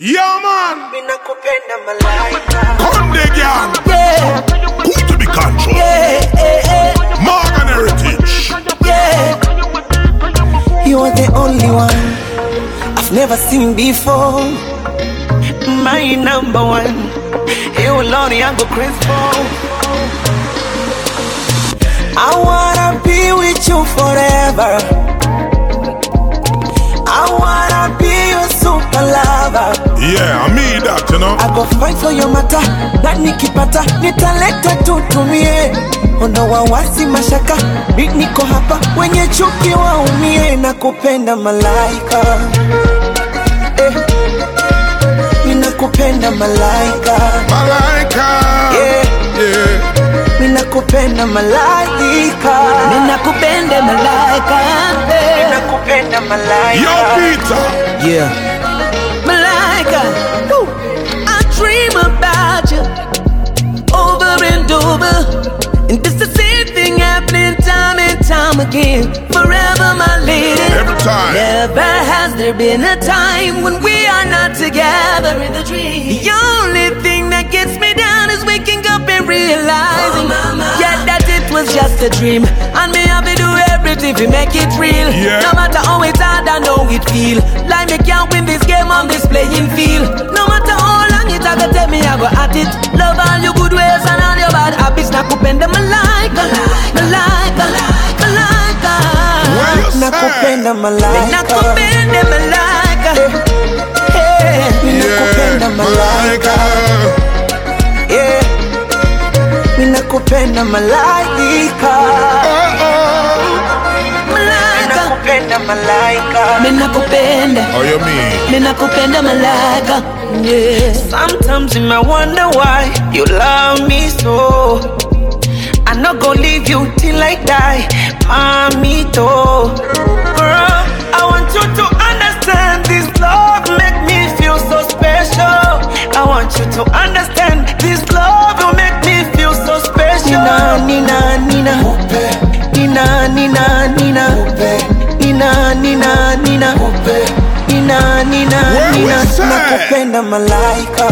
Yeah, man. Ninakupenda malaika. Konde gang. Yeah. Who to be control? Morgan Heritage. Yeah. You are the only one I've never seen before. My number one. You Lord yangu Crispo. I wanna be with you forever. I wanna be your super lover. Yeah, I mean that, you know. I go fight for your matter. Na nikipata nitaleta tutumie. Ona wawasi mashaka, niko hapa wenye chuki waumie. Nakupenda malaika. Ninakupenda malaika. Malaika. Yeah. Yeah. Ninakupenda malaika. Ninakupenda malaika. Ninakupenda malaika. Yo, Peter. Yeah. Malaika. Woo. I dream about you over and over. And this the same thing happening time and time again. Forever, my lady. Every time. Never has there been a time when we are not together in the dream. The only thing that gets me down is waking up and realizing, that it was just a dream. And me have to do everything to make it real. Yeah. No matter how it's hard, I know it feel like me can't win this game on this playing field. No matter how long it I go take me, I go at it. Love all your good ways and all your bad habits. Nakupenda malaika, malaika, malaika. Well, you Nakupenda malaika. Nakupenda malaika. Ninakupenda malaika. Yeah. Ninakupenda malaika. Malaika. Ninakupenda malaika. Ninakupenda. Oh, you mean? Ninakupenda malaika. Yeah. Sometimes I wonder why you love me so. I'm not gonna leave you till I die, mamito. Girl, I want you to understand this love make me feel so special. I want you to understand this love will make me feel so special. Nina, Nina, Nina, Nina, Nina, Nina, Nina, Nina, Nina, Nina, Nina. Nakupenda malaika.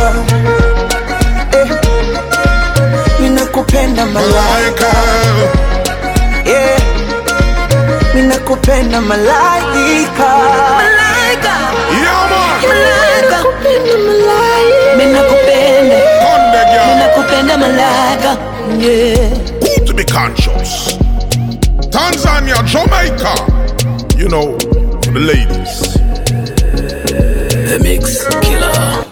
Ninakupenda malaika. Yeah. Ninakupenda malaika. Malaika. Yeah, man. Malaika. Ninakupenda. Konde gang. Ninakupenda malaika. Yeah. Who to be conscious? Tanzania, Jamaica. You know, for the ladies. The Mix Killer.